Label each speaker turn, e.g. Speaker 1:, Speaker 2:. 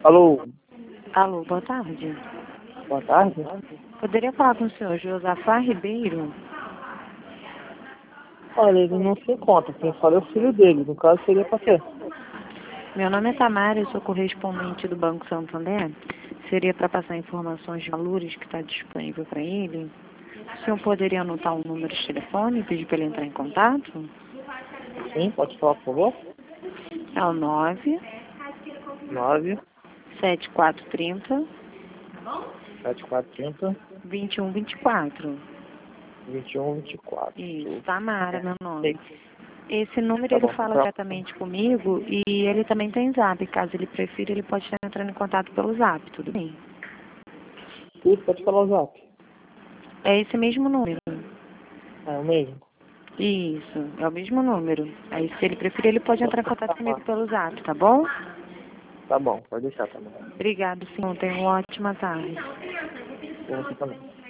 Speaker 1: Alô,
Speaker 2: Alô, boa tarde.
Speaker 1: boa tarde.
Speaker 2: Poderia falar com o senhor Josafá Ribeiro?
Speaker 1: Olha, ele não se encontra, quem fala é o filho dele, no caso seria para quê?
Speaker 2: Meu nome é Tamara, eu sou correspondente do Banco Santander. Seria para passar informações de valores que está disponível para ele. O senhor poderia anotar um número de telefone e pedir para ele entrar em contato?
Speaker 1: Sim, pode falar, por favor?
Speaker 2: É o 9
Speaker 1: 9
Speaker 2: 7430
Speaker 1: 7430
Speaker 2: 2124.
Speaker 1: 2124.
Speaker 2: Isso, Tamara, meu nome.
Speaker 1: Ei,
Speaker 2: Esse número
Speaker 1: tá
Speaker 2: ele
Speaker 1: bom.
Speaker 2: fala diretamente comigo e ele também tem zap. Caso ele prefira, ele pode estar entrando em contato pelo zap, tudo bem?
Speaker 1: Tudo, pode falar o zap.
Speaker 2: É esse mesmo número.
Speaker 1: É o mesmo?
Speaker 2: Isso, é o mesmo número. Aí, se ele preferir, ele pode entrar em contato comigo
Speaker 1: Tá
Speaker 2: pelo zap, tá bom?
Speaker 1: Tá bom, pode deixar também.
Speaker 2: Obrigado, senhor. Tenha uma ótima tarde.
Speaker 1: Você também.